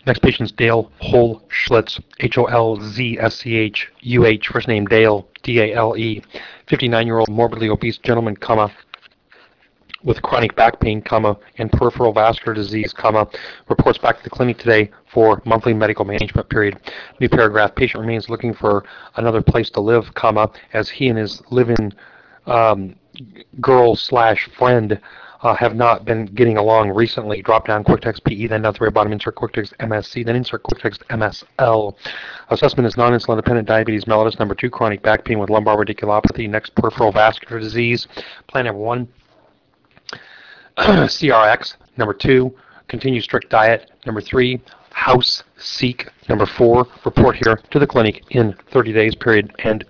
Next patient is Dale Holzschlitz, Holzschuh, first name Dale, Dale, 59-year-old morbidly obese gentleman, with chronic back pain, and peripheral vascular disease, reports back to the clinic today for monthly medical management period. New paragraph, patient remains looking for another place to live, as he and his live-in girl/friend have not been getting along recently. Drop down quick text PE, then down the very bottom, insert quick text MSC, then insert quick text MSL. Assessment is non-insulin dependent diabetes mellitus. Number 2, chronic back pain with lumbar radiculopathy. Next, peripheral vascular disease. Plan number 1, CRX. Number 2, continue strict diet. Number 3, house seek. Number 4, report here to the clinic in 30 days period. And